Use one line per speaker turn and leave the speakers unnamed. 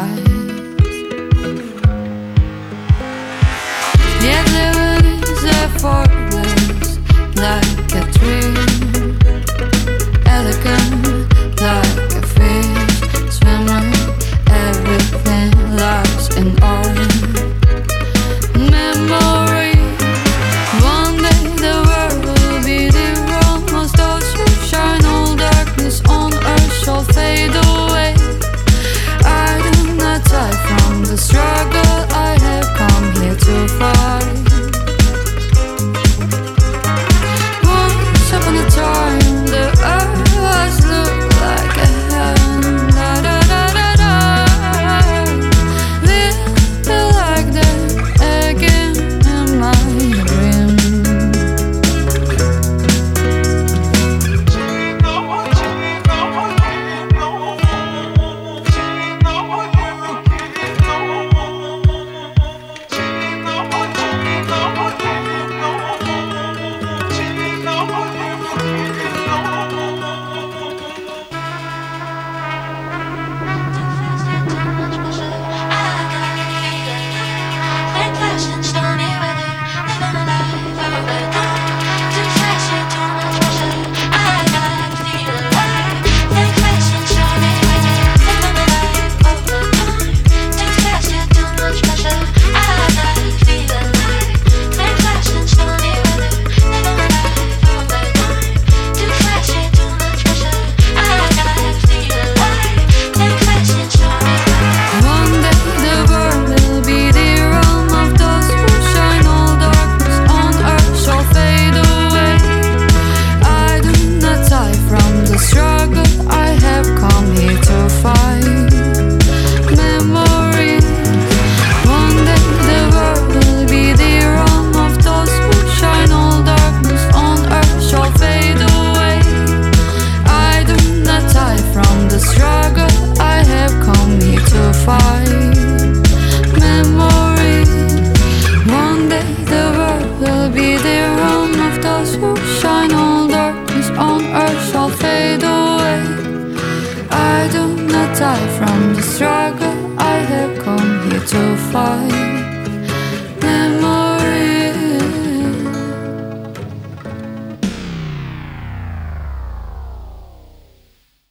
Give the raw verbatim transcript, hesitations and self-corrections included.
eyes. Yet living is effortless, like a dream, elegant like a fish swimming. Everything lies in oil. Memory. One day the world will be the almost those who shine. All darkness on earth shall fade away. I do not die from the struggle. I have come here to fight. Once upon a time, the earth was looked like a hand. Da, da, da, da, da. Little like that again in my dream. Die from the struggle. I have come here to fight.